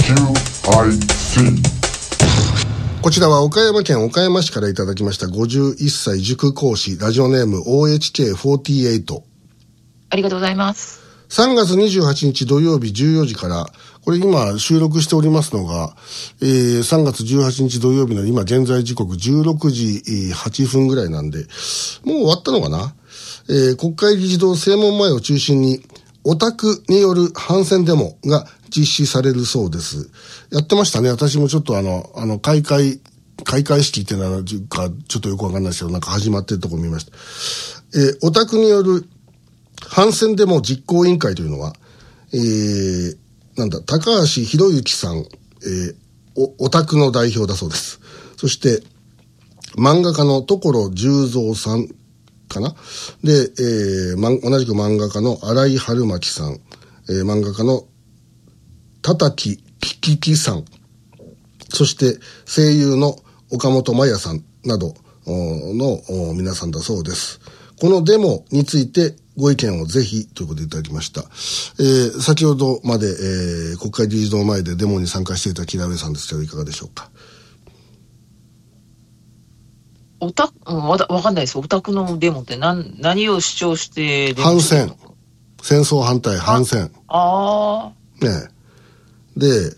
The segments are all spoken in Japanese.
こちらは岡山県岡山市からいただきました51歳塾講師ラジオネーム OHK48。 ありがとうございます。 3月28日土曜日14時から、これ今収録しておりますのが、3月18日土曜日の今現在時刻16時8分ぐらいなんで、もう終わったのかな。国会議事堂正門前を中心にオタクによる反戦デモが実施されるそうです。やってましたね。私もちょっと開会式っていうのはちょっとよくわかんないですけど、なんか始まってるとこ見ました。オタクによる反戦デモ実行委員会というのは、高橋博之さん、オタクの代表だそうです。そして漫画家の所十三さんかな。で、同じく漫画家の新井春巻さん、漫画家のたたきききさん、そして声優の岡本真也さんなどの皆さんだそうです。このデモについてご意見をぜひということでいただきました。先ほどまで、国会議事堂前でデモに参加していた木田上さんですけど、いかがでしょうか。 わかんないです。オタクのデモって何を主張してデモ反戦。戦争反対、反戦。 ああ。 ねえ。で、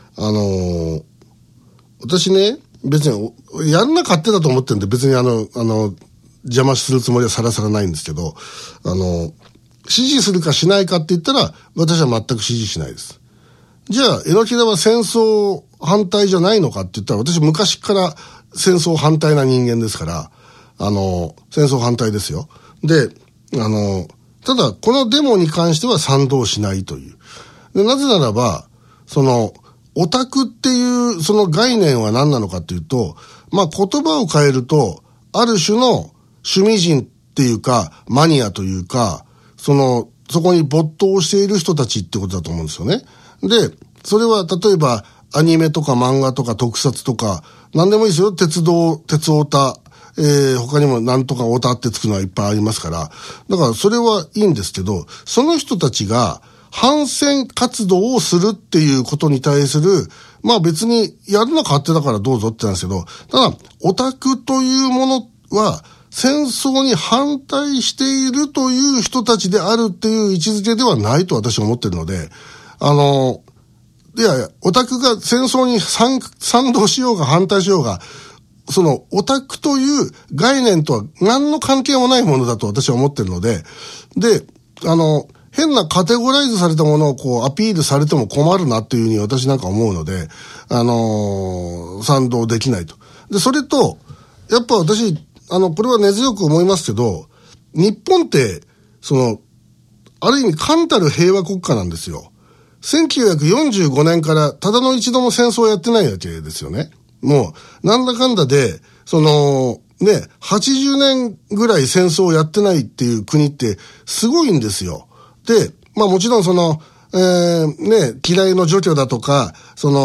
私ね、別に、やんなかっただと思ってるんで、別に邪魔するつもりはさらさらないんですけど、支持するかしないかって言ったら、私は全く支持しないです。じゃあ、榎田は戦争反対じゃないのかって言ったら、私昔から戦争反対な人間ですから、戦争反対ですよ。で、ただ、このデモに関しては賛同しないという。で、なぜならば、オタクっていうその概念は何なのかっていうと、まあ言葉を変えると、ある種の趣味人っていうか、マニアというか、そこに没頭している人たちってことだと思うんですよね。で、それは例えばアニメとか漫画とか特撮とか、何でもいいですよ。鉄オタ、他にもなんとかオタってつくのはいっぱいありますから。だからそれはいいんですけど、その人たちが反戦活動をするっていうことに対する、まあ別にやるの勝手だからどうぞってなんですけど、ただ、オタクというものは戦争に反対しているという人たちであるっていう位置づけではないと私は思ってるので、いやいや、オタクが戦争に賛同しようが反対しようが、そのオタクという概念とは何の関係もないものだと私は思ってるので、で、変なカテゴライズされたものをこうアピールされても困るなっていうふうに私なんか思うので、賛同できないと。で、それと、やっぱ私、これは根強く思いますけど、日本って、ある意味冠たる平和国家なんですよ。1945年からただの一度も戦争をやってないわけですよね。もう、なんだかんだで、80年ぐらい戦争をやってないっていう国ってすごいんですよ。で、まあもちろん機雷の除去だとか、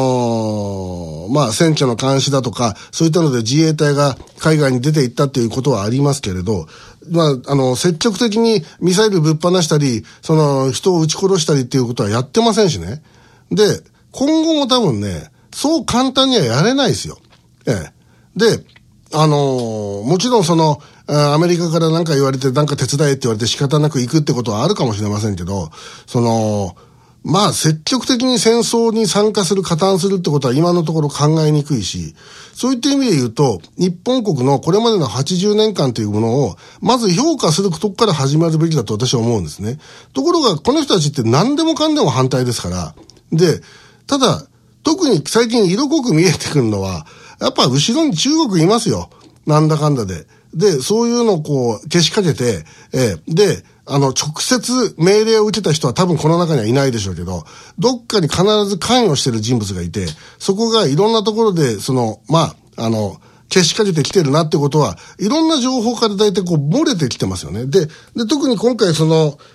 選挙の監視だとか、そういったので自衛隊が海外に出て行ったっていうことはありますけれど、積極的にミサイルぶっ放したり、人を撃ち殺したりっていうことはやってませんしね。で、今後も多分ね、そう簡単にはやれないですよ。で、もちろんアメリカから何か言われて、何か手伝えって言われて仕方なく行くってことはあるかもしれませんけど、積極的に戦争に参加する、加担するってことは今のところ考えにくいし、そういった意味で言うと、日本国のこれまでの80年間というものを、まず評価するとこから始まるべきだと私は思うんですね。ところが、この人たちって何でもかんでも反対ですから、で、ただ、特に最近色濃く見えてくるのは、やっぱ後ろに中国いますよ。なんだかんだで。で、そういうのをこう、けしかけて、で、直接命令を受けた人は多分この中にはいないでしょうけど、どっかに必ず関与してる人物がいて、そこがいろんなところで、けしかけてきてるなってことは、いろんな情報から大体こう、漏れてきてますよね。で、特に今回申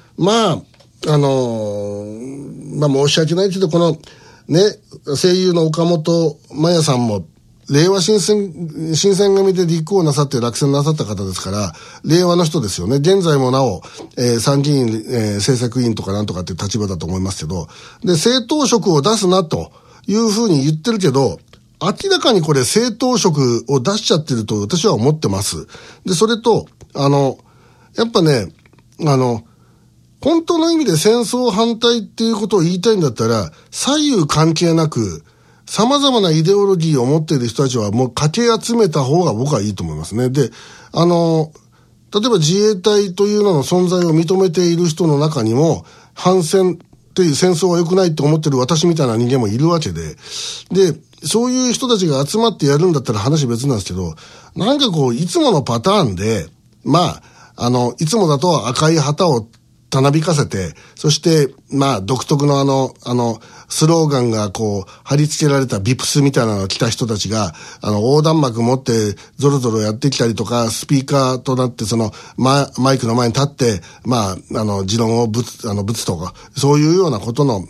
し訳ないけど、この、ね、声優の岡本真也さんも、令和新選組で立候補なさって落選なさった方ですから、令和の人ですよね。現在もなお、参議院、政策委員とかなんとかっていう立場だと思いますけど、で、政党色を出すなというふうに言ってるけど、明らかにこれ政党色を出しちゃってると私は思ってます。で、それと、やっぱね、本当の意味で戦争反対っていうことを言いたいんだったら、左右関係なく、様々なイデオロギーを持っている人たちはもうかけ集めた方が僕はいいと思いますね。で、例えば自衛隊というのの存在を認めている人の中にも、反戦っていう戦争は良くないって思ってる私みたいな人間もいるわけで、で、そういう人たちが集まってやるんだったら話別なんですけど、なんかこう、いつものパターンで、いつもだと赤い旗をたなびかせて、そして、独特のスローガンがこう、貼り付けられたビプスみたいなのを着た人たちが、横断幕持って、ゾロゾロやってきたりとか、スピーカーとなって、マイクの前に立って、持論をぶつとか、そういうようなことの、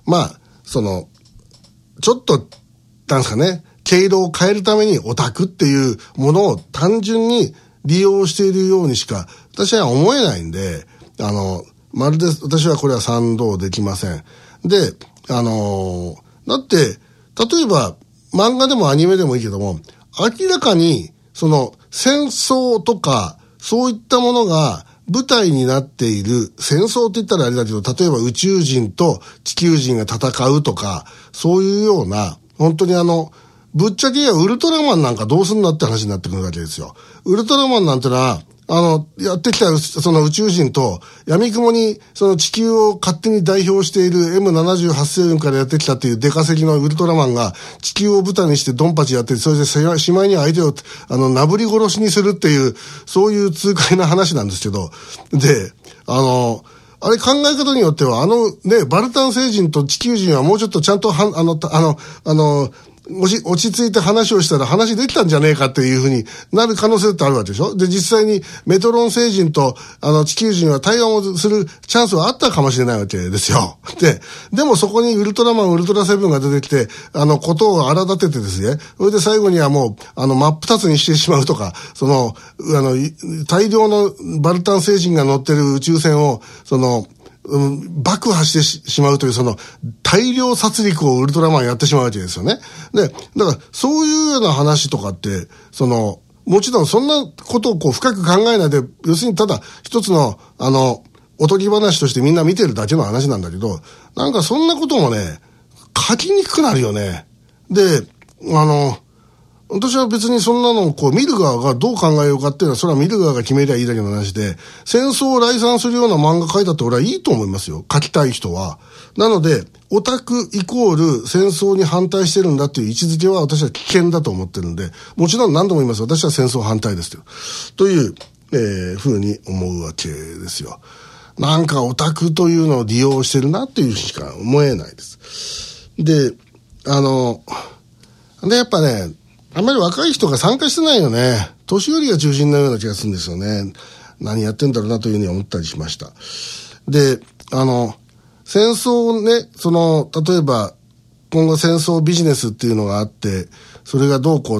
ちょっと、なんですかね、経路を変えるためにオタクっていうものを単純に利用しているようにしか、私は思えないんで、まるで私はこれは賛同できません。で、だって、例えば漫画でもアニメでもいいけども、明らかに戦争とかそういったものが舞台になっている、戦争って言ったらあれだけど、例えば宇宙人と地球人が戦うとか、そういうような、本当にぶっちゃけウルトラマンなんかどうすんだって話になってくるわけですよ。ウルトラマンなんてのは、やってきたその宇宙人と闇雲にその地球を勝手に代表している M78 星雲からやってきたっていうデカセキのウルトラマンが地球を舞台にしてドンパチやって、それでしまいに相手をなぶり殺しにするっていう、そういう痛快な話なんですけど、で、あれ考え方によってはバルタン星人と地球人はもうちょっとちゃんと落ち着いて話をしたら話できたんじゃねえかっていうふうになる可能性ってあるわけでしょ。で、実際にメトロン星人と地球人は対話をするチャンスはあったかもしれないわけですよ。でもそこにウルトラマン、ウルトラセブンが出てきて、ことを荒立ててですね、それで最後にはもう、真っ二つにしてしまうとか、大量のバルタン星人が乗ってる宇宙船を、爆破してしまうという大量殺戮をウルトラマンやってしまうわけですよね。で、だからそういうような話とかって、もちろんそんなことをこう深く考えないで、要するにただ一つのおとぎ話としてみんな見てるだけの話なんだけど、なんかそんなこともね、書きにくくなるよね。で、私は別にそんなのをこう見る側がどう考えようかっていうのは、それは見る側が決めりゃいいだけの話で、戦争を礼賛するような漫画書いたって俺はいいと思いますよ。書きたい人は。なので、オタクイコール戦争に反対してるんだっていう位置づけは私は危険だと思ってるんで、もちろん何度も言います。私は戦争反対ですよ。という、ふうに思うわけですよ。なんかオタクというのを利用してるなっていうしか思えないです。で、やっぱね、あんまり若い人が参加してないよね。年寄りが中心のような気がするんですよね。何やってんだろうなというふうに思ったりしました。で、戦争をね、例えば、今後戦争ビジネスっていうのがあって、それがどうこうって、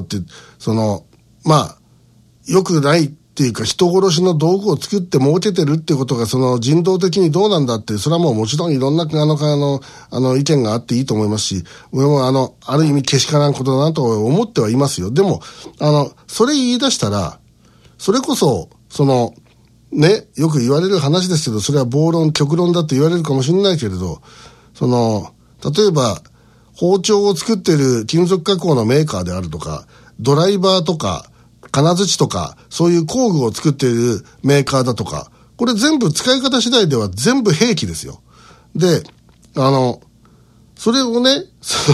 良くないっていうか、人殺しの道具を作って儲けてるってことが、人道的にどうなんだって、それはもうもちろんいろんな、意見があっていいと思いますし、俺もある意味けしからんことだなと思ってはいますよ。でも、それ言い出したら、それこそ、よく言われる話ですけど、それは暴論、極論だって言われるかもしれないけれど、例えば、包丁を作ってる金属加工のメーカーであるとか、ドライバーとか、金槌とか、そういう工具を作っているメーカーだとか、これ全部使い方次第では全部兵器ですよ。で、それをね、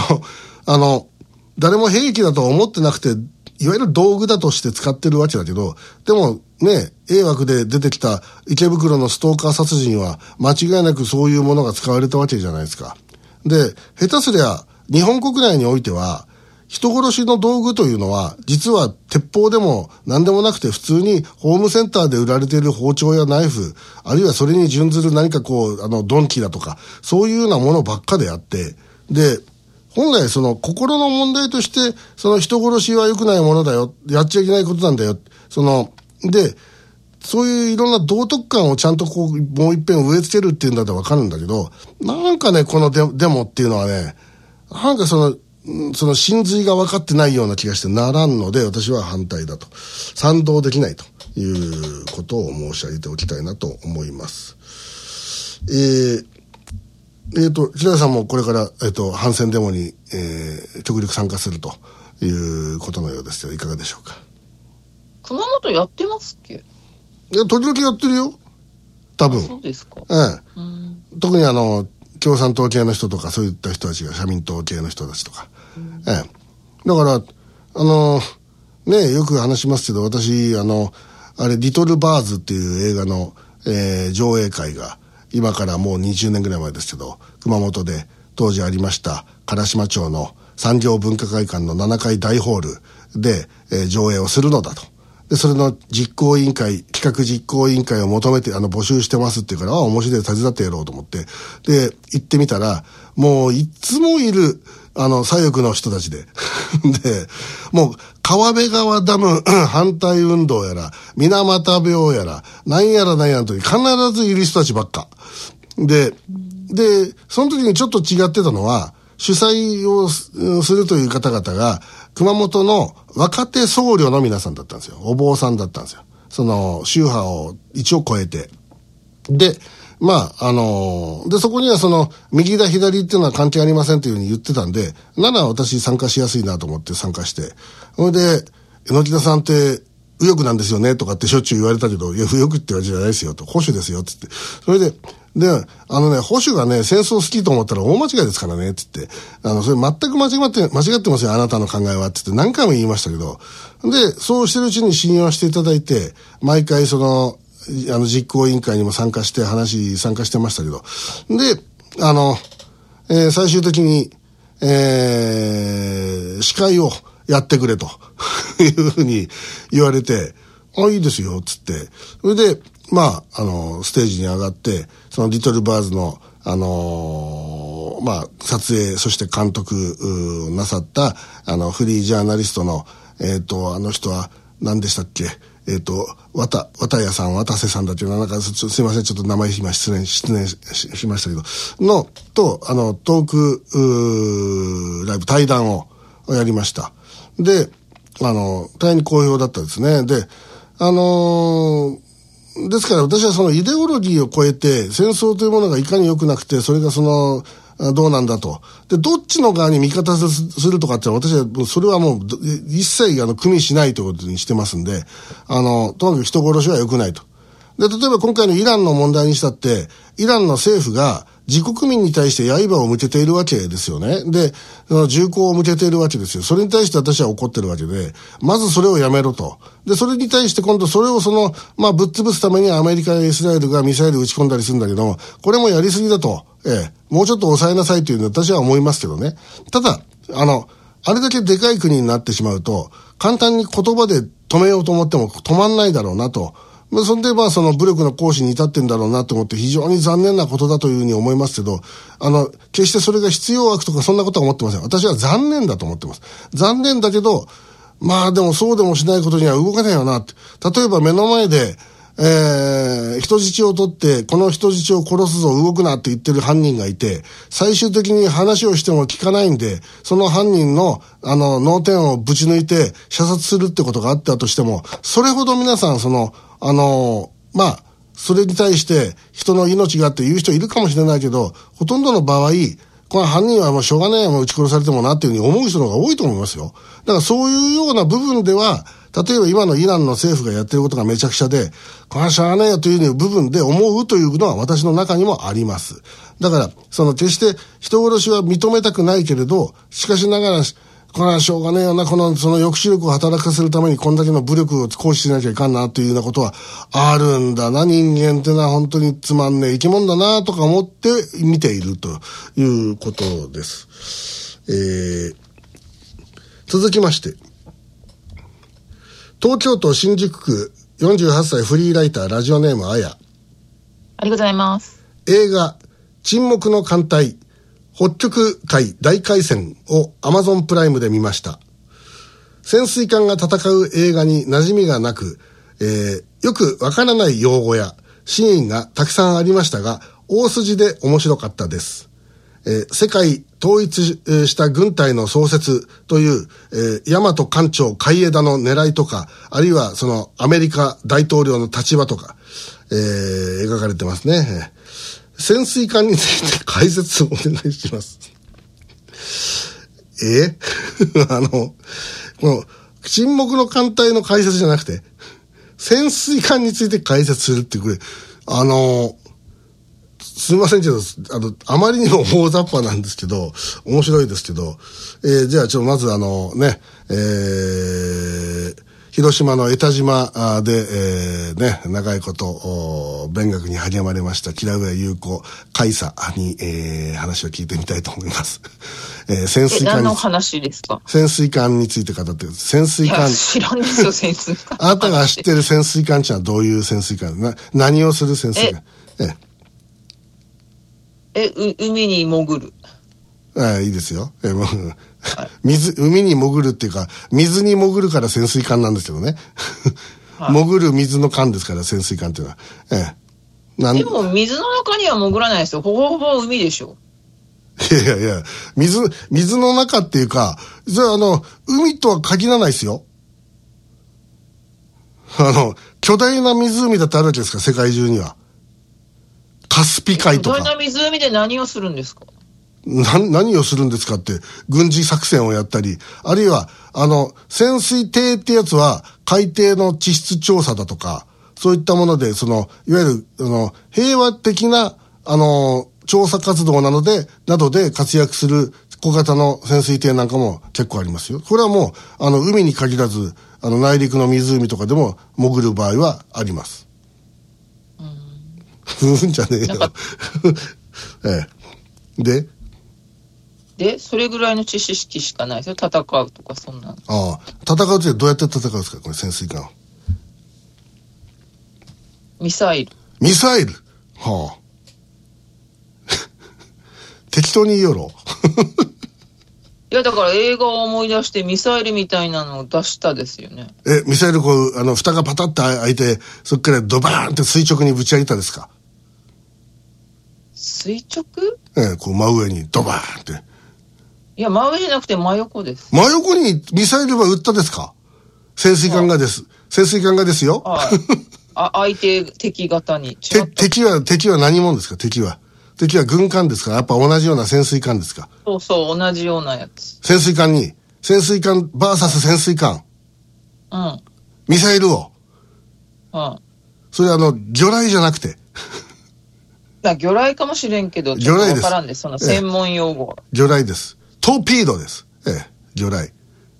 誰も兵器だと思ってなくて、いわゆる道具だとして使ってるわけだけど、でもね、A 枠で出てきた池袋のストーカー殺人は間違いなくそういうものが使われたわけじゃないですか。で、下手すりゃ日本国内においては、人殺しの道具というのは、実は鉄砲でも何でもなくて普通にホームセンターで売られている包丁やナイフ、あるいはそれに準ずる何かドンキだとか、そういうようなものばっかであって、で、本来心の問題として、人殺しは良くないものだよ、やっちゃいけないことなんだよ、で、そういういろんな道徳感をちゃんともう一遍植え付けるっていうんだったらわかるんだけど、なんかね、このデモっていうのはね、 なんかその真髄が分かってないような気がしてならんので、私は反対だと。賛同できないということを申し上げておきたいなと思います。平田さんもこれから、反戦デモに、極力参加するということのようですよ。いかがでしょうか。 熊本やってますっけ？ いや、時々やってるよ。多分。 そうですか。 特に共産党系の人とか、そういった人たちが、社民党系の人たちとか。だから、よく話しますけど、私、あれ、リトルバーズっていう映画の、上映会が、今からもう20年ぐらい前ですけど、熊本で当時ありました唐島町の産業文化会館の7階大ホールで、上映をするのだと。で、それの企画実行委員会を求めて、募集してますっていうから、面白い、手伝ってやろうと思って。で、行ってみたら、もういつもいる、左翼の人たちで。で、もう、川辺川ダム反対運動やら、水俣病やら、なんやらと必ずいる人たちばっか。で、その時にちょっと違ってたのは、主催をするという方々が、熊本の若手僧侶の皆さんだったんですよ。お坊さんだったんですよ。その、宗派を一応超えて。で、で、そこには右だ左っていうのは関係ありませんというふうに言ってたんで、なら私参加しやすいなと思って参加して。それで、榎田さんって、右翼なんですよねとかってしょっちゅう言われたけど、いや、右翼って言われじゃないですよと、保守ですよって言って。それで、保守がね、戦争好きと思ったら大間違いですからねって言って、それ全く間違ってますよ、あなたの考えはって言って何回も言いましたけど、で、そうしてるうちに信用していただいて、毎回実行委員会にも参加してましたけど、で、最終的に、司会をやってくれというふうに言われて、いいですよ、つって。それで、ステージに上がって、そのリトルバーズの、撮影、そして監督なさった、フリージャーナリストの、人は、何でしたっけ？渡瀬さんだっていうのは、すいません、ちょっと名前今失念しましたけど、トーク、ライブ、対談をやりました。で、大変に好評だったですね。で、ですから私はそのイデオロギーを超えて戦争というものがいかに良くなくて、それがどうなんだと。で、どっちの側に味方するとかって私は、それはもう一切組みしないということにしてますんで、とにかく人殺しは良くないと。で、例えば今回のイランの問題にしたって、イランの政府が自国民に対して刃を向けているわけですよね。で、銃口を向けているわけですよ。それに対して私は怒ってるわけで、まずそれをやめろと。で、それに対して今度それをぶっ潰すためにアメリカやイスラエルがミサイル撃ち込んだりするんだけども、これもやりすぎだと。もうちょっと抑えなさいというのは私は思いますけどね。ただ、あれだけでかい国になってしまうと、簡単に言葉で止めようと思っても止まんないだろうなと。そんでその武力の行使に至ってんだろうなと思って非常に残念なことだというふうに思いますけど、決してそれが必要悪とかそんなことは思ってません。私は残念だと思ってます。残念だけど、でもそうでもしないことには動かないよなって。例えば目の前で、人質を取って、この人質を殺すぞ、動くなって言ってる犯人がいて、最終的に話をしても聞かないんで、その犯人の、脳天をぶち抜いて射殺するってことがあったとしても、それほど皆さんそれに対して人の命がって言う人いるかもしれないけど、ほとんどの場合、この犯人はもうしょうがない、もう撃ち殺されてもなっていうふうに思う人の方が多いと思いますよ。だからそういうような部分では、例えば今のイランの政府がやってることがめちゃくちゃで、これはしょうがないよという部分で思うというのは私の中にもあります。だから、決して人殺しは認めたくないけれど、しかしながら、これはしょうがねえよな、その抑止力を働かせるためにこんだけの武力を行使しなきゃいかんなというようなことはあるんだな、人間ってのは本当につまんねえ生き物だなとか思って見ているということです。続きまして、東京都新宿区48歳フリーライター、ラジオネームあや。 ありがとうございます。 映画沈黙の艦隊北極海大海戦を Amazon プライムで見ました。潜水艦が戦う映画に馴染みがなく、よくわからない用語やシーンがたくさんありましたが、大筋で面白かったです。 世界統一した軍隊の創設という、大和艦長海江田の狙いとか、あるいはそのアメリカ大統領の立場とか、描かれてますね。潜水艦について解説をお願いします。この沈黙の艦隊の解説じゃなくて、潜水艦について解説するってこれ、すみませんけど、あまりにも大雑把なんですけど、面白いですけど、じゃあまず広島の江田島で、長いこと弁学に励まれました吉良上優子海佐に、話を聞いてみたいと思います。潜水艦何の話ですか？ 潜水艦について語ってください。潜水艦。いや、 知らんですよ、潜水艦。 あなたが知ってる潜水艦ってのはどういう潜水艦？何をする潜水艦？ 海に潜る。 いいですよ。海に潜るっていうか、水に潜るから潜水艦なんですけどね。潜る水の艦ですから、潜水艦っていうのは。 でも、水の中には潜らないですよ。ほぼほぼ海でしょ。 いや、水の中っていうか、それは海とは限らないですよ。巨大な湖だってあるわけですか、世界中には。カスピ海とか。 巨大な湖で何をするんですか？ 何をするんですかって、軍事作戦をやったり、あるいは、潜水艇ってやつは、海底の地質調査だとか、そういったもので、いわゆる、平和的な、調査活動などで活躍する小型の潜水艇なんかも結構ありますよ。これはもう、海に限らず、内陸の湖とかでも潜る場合はあります。じゃねえよ。 で、それぐらいの知識しかないですよ。戦うとか、そんなの。 戦うってどうやって戦うんですか、これ、潜水艦は。 ミサイル。 はあ。適当に言いよろ。 いや、だから映画を思い出してミサイルみたいなのを出したですよね。 ミサイル蓋がパタッと開いて、そっからドバーンって垂直にぶち上げたですか？ 垂直？ 真上にドバーンって。 いや、真上じゃなくて真横です。 真横にミサイルは撃ったですか？潜水艦がです。潜水艦がですよ。 相手敵型に。 敵は何者ですか？敵は軍艦ですか？やっぱ同じような潜水艦ですか？ そう、同じようなやつ。 潜水艦バーサス潜水艦。ミサイルを。それ魚雷じゃなくて。 魚雷かもしれんけど、ちょっとわからんです。その専門用語は。 魚雷です。トーピードです。魚雷。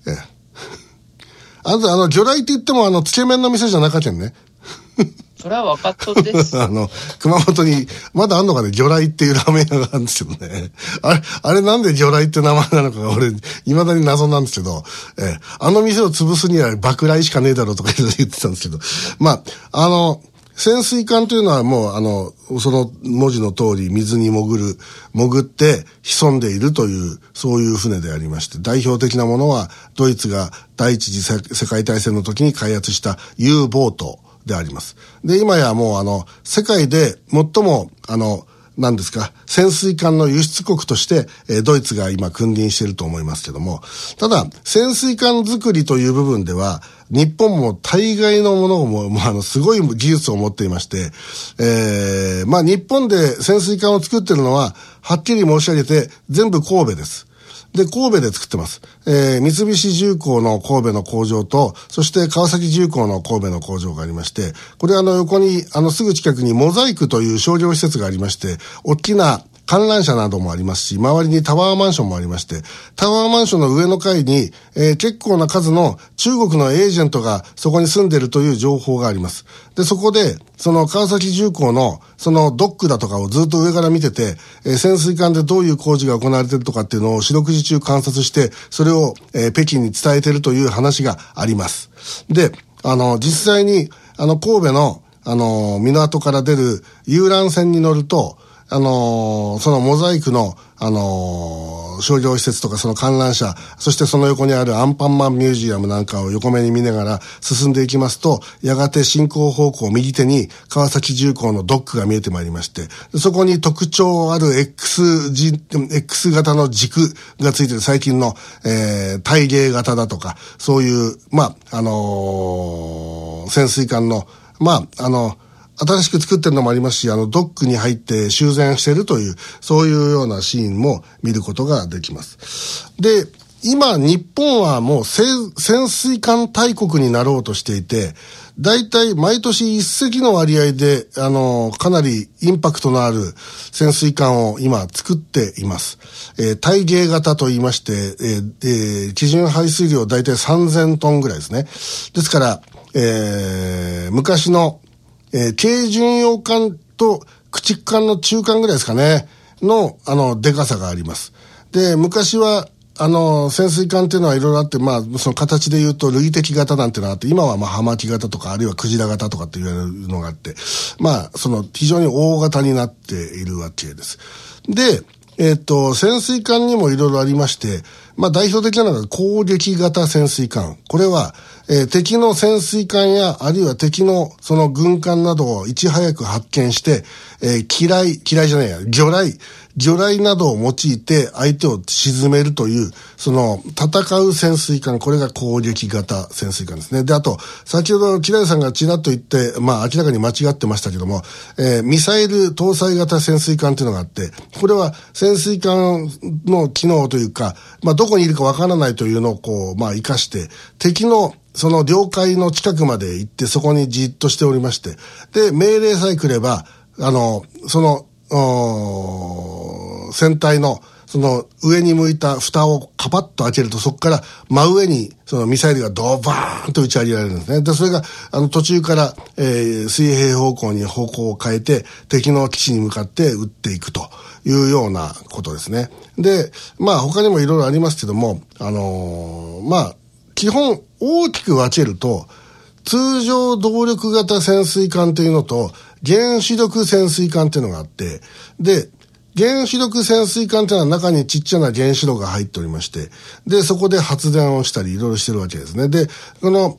魚雷って言ってもつけ麺の店じゃなかったんね。 それは分かっとです。 熊本に、まだあんのかね、魚雷っていうラーメン屋があるんですけどね。あれなんで魚雷って名前なのかが俺、未だに謎なんですけど、店を潰すには爆雷しかねえだろうとか言ってたんですけど、潜水艦というのはもうその文字の通り水に潜って潜んでいるという、そういう船でありまして、代表的なものはドイツが第一次世界大戦の時に開発した U ボートであります。で、今やもう世界で最も何ですか、潜水艦の輸出国として、ドイツが今君臨していると思いますけども、ただ潜水艦作りという部分では日本も大概のものをすごい技術を持っていまして、日本で潜水艦を作っているのははっきり申し上げて全部神戸です。で、神戸で作ってます。三菱重工の神戸の工場と、そして川崎重工の神戸の工場がありまして、これ横に、すぐ近くにモザイクという商業施設がありまして、大きな観覧車などもありますし、周りにタワーマンションもありまして、タワーマンションの上の階に、結構な数の中国のエージェントがそこに住んでいるという情報があります。で、そこで、その川崎重工のそのドックだとかをずっと上から見てて、潜水艦でどういう工事が行われているとかっていうのを四六時中観察して、それを、北京に伝えているという話があります。で、実際に、神戸の、港から出る遊覧船に乗ると、 そのモザイクの、商業施設とかその観覧車、そしてその横にあるアンパンマンミュージアムなんかを横目に見ながら進んでいきますと、やがて進行方向右手に川崎重工のドックが見えてまいりまして、そこに特徴ある X 型の軸がついている最近の、体芸型だとか、そういう、潜水艦の、新しく作ってるのもありますし、ドックに入って修繕しているという、そういうようなシーンも見ることができます。で、今、日本はもう潜水艦大国になろうとしていて、だいたい毎年一隻の割合で、かなりインパクトのある潜水艦を今作っています。体芸型と言いまして、基準排水量だいたい3000トンぐらいですね。ですから、昔の軽巡洋艦と駆逐艦の中間ぐらいですかね、の、でかさがあります。で、昔は、潜水艦っていうのはいろいろあって、その形で言うと、類滴型なんていうのがあって、今は葉巻型とか、あるいはクジラ型とかって言われるのがあって、その、非常に大型になっているわけです。で、潜水艦にもいろいろありまして、代表的なのが攻撃型潜水艦。これは、敵の潜水艦や、あるいは敵のその軍艦などをいち早く発見して、魚雷などを用いて相手を沈めるという、その、戦う潜水艦、これが攻撃型潜水艦ですね。で、あと、先ほど、キラヤさんがちらっと言って、明らかに間違ってましたけども、ミサイル搭載型潜水艦っていうのがあって、これは潜水艦の機能というか、どこにいるかわからないというのを活かして、敵のその領海の近くまで行ってそこにじっとしておりまして、で、命令さえ来れば、その、船体のその上に向いた蓋をカパッと開けると、そこから真上にそのミサイルがドバーンと打ち上げられるんですね。で、それが途中から、水平方向に方向を変えて敵の基地に向かって撃っていくというようなことですね。で、他にもいろいろありますけども、基本大きく分けると、通常動力型潜水艦というのと原子力潜水艦というのがあって、で、原子力潜水艦というのは中にちっちゃな原子炉が入っておりまして、で、そこで発電をしたりいろいろしてるわけですね。で、この、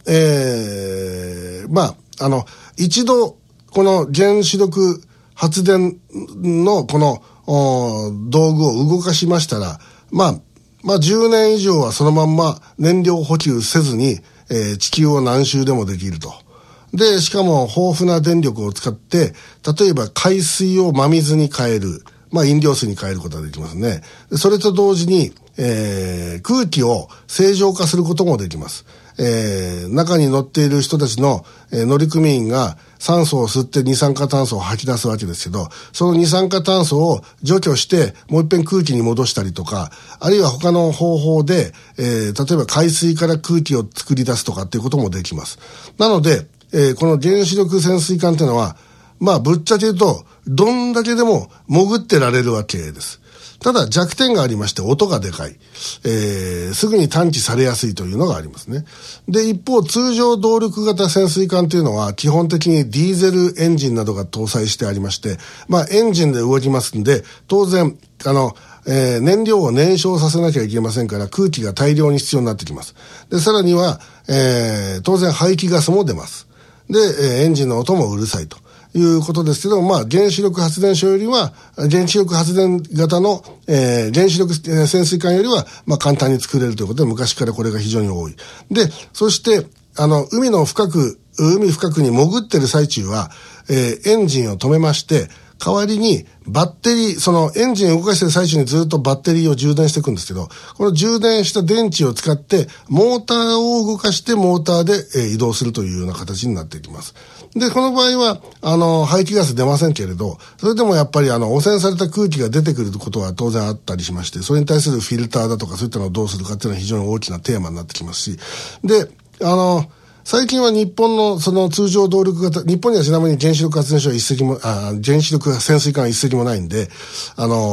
一度、この原子力発電のこの道具を動かしましたら、10年以上はそのまんま燃料補給せずに、地球を何周でもできると。で、しかも豊富な電力を使って、例えば海水を真水に変える。飲料水に変えることができますね。それと同時に、空気を正常化することもできます。中に乗っている人たちの、乗組員が酸素を吸って二酸化炭素を吐き出すわけですけど、その二酸化炭素を除去してもう一遍空気に戻したりとか、あるいは他の方法で、例えば海水から空気を作り出すとかっていうこともできます。なので、この原子力潜水艦っていうのは、ぶっちゃけ言うと、どんだけでも潜ってられるわけです。ただ弱点がありまして、音がでかい。すぐに探知されやすいというのがありますね。で、一方、通常動力型潜水艦というのは、基本的にディーゼルエンジンなどが搭載してありまして、エンジンで動きますんで、当然、燃料を燃焼させなきゃいけませんから、空気が大量に必要になってきます。で、さらには、当然排気ガスも出ます。で、エンジンの音もうるさいということですけど、原子力発電所よりは、原子力発電型の、原子力潜水艦よりは、簡単に作れるということで、昔からこれが非常に多い。で、そして、海深くに潜ってる最中は、エンジンを止めまして、代わりにバッテリー、そのエンジンを動かしている最中にずっとバッテリーを充電していくんですけど、この充電した電池を使ってモーターを動かしてモーターで移動するというような形になっていきます。で、この場合は、排気ガス出ませんけれど、それでもやっぱり汚染された空気が出てくることは当然あったりしまして、それに対するフィルターだとかそういったのをどうするかっていうのは非常に大きなテーマになってきますし、で、最近は日本のその通常動力型、日本にはちなみに原子力発電所は一隻も、原子力潜水艦は一隻もないんで、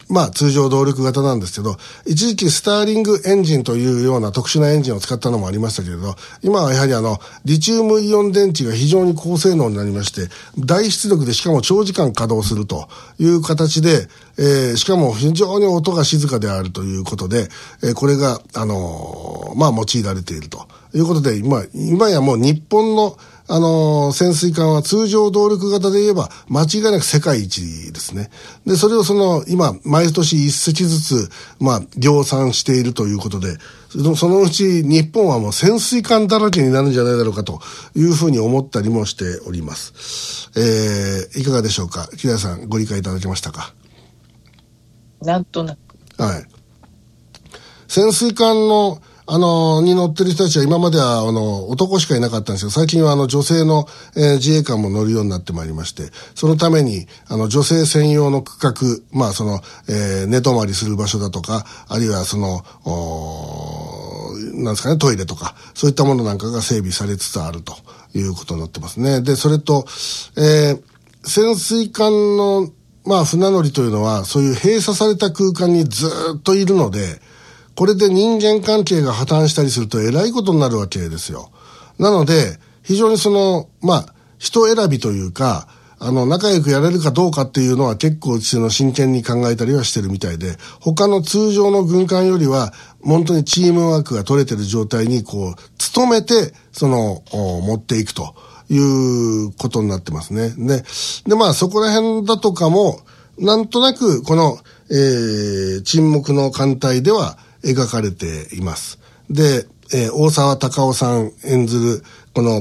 通常動力型なんですけど、一時期スターリングエンジンというような特殊なエンジンを使ったのもありましたけれど、今はやはりリチウムイオン電池が非常に高性能になりまして、大出力でしかも長時間稼働するという形で、しかも非常に音が静かであるということで、これが、用いられているということで、今やもう日本の潜水艦は通常動力型で言えば間違いなく世界一ですね。で、それを今、毎年一隻ずつ、量産しているということで、そのうち日本はもう潜水艦だらけになるんじゃないだろうかというふうに思ったりもしております。いかがでしょうか。木田さん、ご理解いただけましたか。 なんとなく。 はい。潜水艦のに乗ってる人たちは今までは男しかいなかったんですけど、最近は女性の、自衛官も乗るようになってまいりまして、そのために女性専用の区画、寝泊まりする場所だとか、あるいはなんですかね、トイレとか、そういったものなんかが整備されつつあるということになってますね。で、それと、潜水艦の船乗りというのはそういう閉鎖された空間にずっといるので、これで人間関係が破綻したりするとえらいことになるわけですよ。なので、非常に人選びというか、仲良くやれるかどうかっていうのは結構真剣に考えたりはしてるみたいで、他の通常の軍艦よりは、本当にチームワークが取れてる状態に努めて、持っていくということになってますね。で、そこら辺だとかも、なんとなく、この、沈黙の艦隊では、描かれています。で、大沢たかおさん演ずる、この、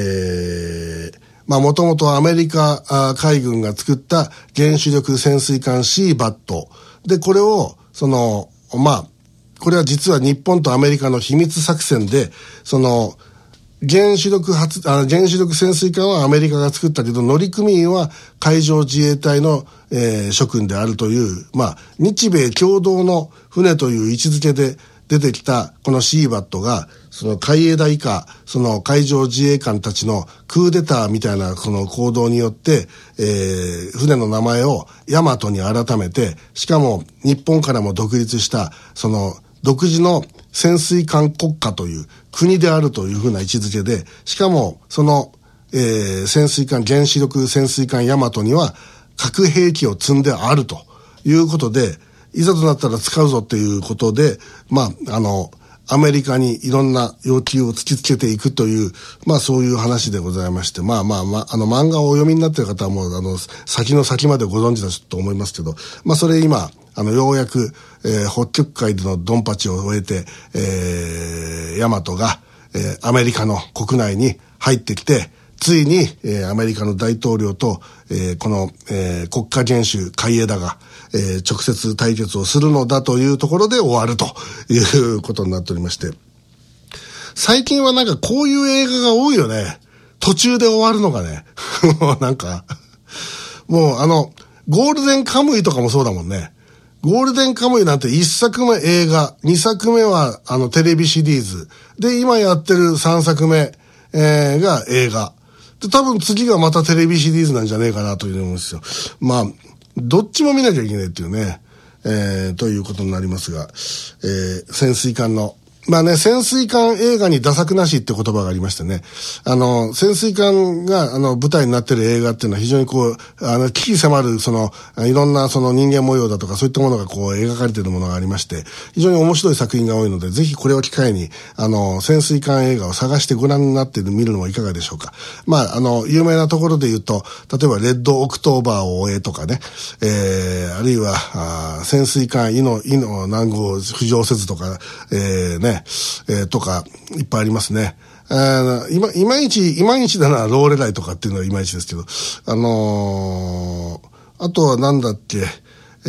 もともとアメリカ海軍が作った原子力潜水艦シーバット。で、これを、これは実は日本とアメリカの秘密作戦で、原子力潜水艦はアメリカが作ったけど、乗組員は海上自衛隊の、諸君であるという、日米共同の船という位置づけで出てきたこのシーバットが、海江田以下、海上自衛官たちのクーデターみたいな行動によって、船の名前をヤマトに改めて、しかも日本からも独立した、独自の潜水艦国家という国であるというふうな位置づけで、しかも潜水艦、原子力潜水艦ヤマトには核兵器を積んであるということで、いざとなったら使うぞっていうことで、アメリカにいろんな要求を突きつけていくという、そういう話でございまして、漫画をお読みになっている方はもう、先の先までご存知だと思いますけど、それ今、ようやく、北極海でのドンパチを終えて、ヤマトが、アメリカの国内に入ってきて、ついに、アメリカの大統領と、この、国家元首海江田が、直接対決をするのだというところで終わるということになっておりまして、最近はなんかこういう映画が多いよね。途中で終わるのがね。もうゴールデンカムイとかもそうだもんね。ゴールデンカムイなんて1作目映画、2作目はテレビシリーズ。で、今やってる3作目、が映画。で、多分次がまたテレビシリーズなんじゃねえかなという思うんですよ。どっちも見なきゃいけないっていうね、ということになりますが、潜水艦の、潜水艦映画にダサくなしって言葉がありましてね、潜水艦が舞台になってる映画っていうのは非常に危機迫るいろんな人間模様だとかそういったものが描かれているものがありまして、非常に面白い作品が多いので、ぜひこれを機会に潜水艦映画を探してご覧になってみるのもいかがでしょうか。有名なところで言うと、例えばレッドオクトーバーを終えとかね、あるいは潜水艦イノ南郷浮上せずとか、とかいっぱいありますね。いまいちだな、ローレライとかっていうのはイマイチですけど、あとはなんだっけ、あ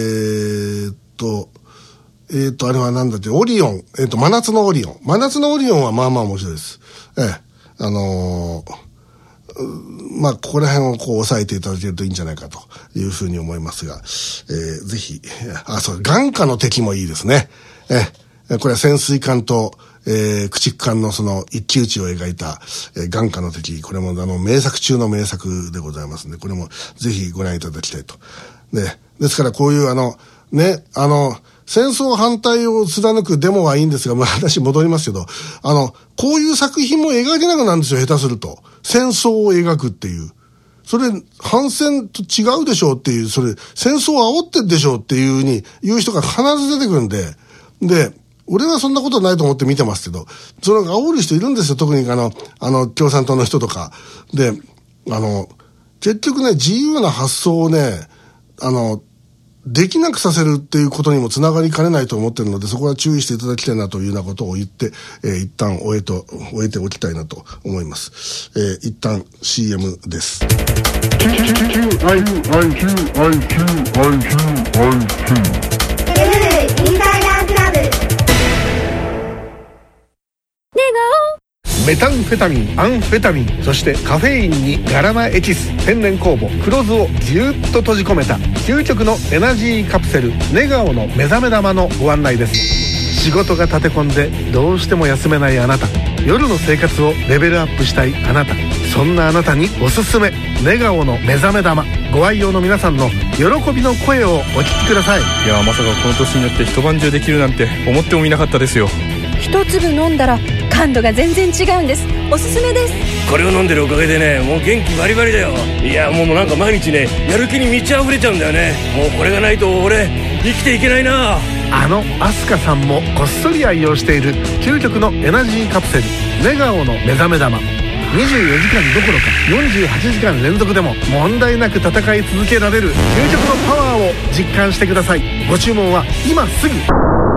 れはなんだっけ、オリオン、真夏のオリオン。真夏のオリオンは面白いです。ここら辺を押さえていただけるといいんじゃないかというふうに思いますが、ぜひ、眼下の敵もいいですね。これは潜水艦と、駆逐艦の一騎打ちを描いた、眼下の敵。これも名作中の名作でございますので、これもぜひご覧いただきたいと。ですからこういうね、戦争反対を貫くデモはいいんですが、話戻りますけど、こういう作品も描けなくなるんですよ、下手すると。戦争を描くっていう。それ、反戦と違うでしょうっていう、それ、戦争を煽ってるでしょうっていうふうに言う人が必ず出てくるんで、俺はそんなことないと思って見てますけど、その煽る人いるんですよ、特に共産党の人とか。で、結局ね、自由な発想をね、できなくさせるっていうことにもつながりかねないと思ってるので、そこは注意していただきたいなというようなことを言って、一旦終えておきたいなと思います。一旦 CM です。 メタンフェタミン、アンフェタミン、そしてカフェインにガラナエキス、天然酵母、黒酢をぎゅっと閉じ込めた究極のエナジーカプセルネガオの目覚め玉のご案内です。仕事が立て込んでどうしても休めないあなた、夜の生活をレベルアップしたいあなた、そんなあなたにおすすめネガオの目覚め玉。ご愛用の皆さんの喜びの声をお聞きください。 いや、まさかこの年になって一晩中できるなんて思ってもみなかったですよ。 一粒飲んだら感度が全然違うんです。おすすめです。 これを飲んでるおかげでね、もう元気バリバリだよ。いや、もうなんか毎日ね、やる気に満ち溢れちゃうんだよね。もうこれがないと俺生きていけないな。 アスカさんもこっそり愛用している究極のエナジーカプセルネガオの目覚め玉。24時間どころか48時間連続でも問題なく戦い続けられる究極のパワーを実感してください。ご注文は今すぐ。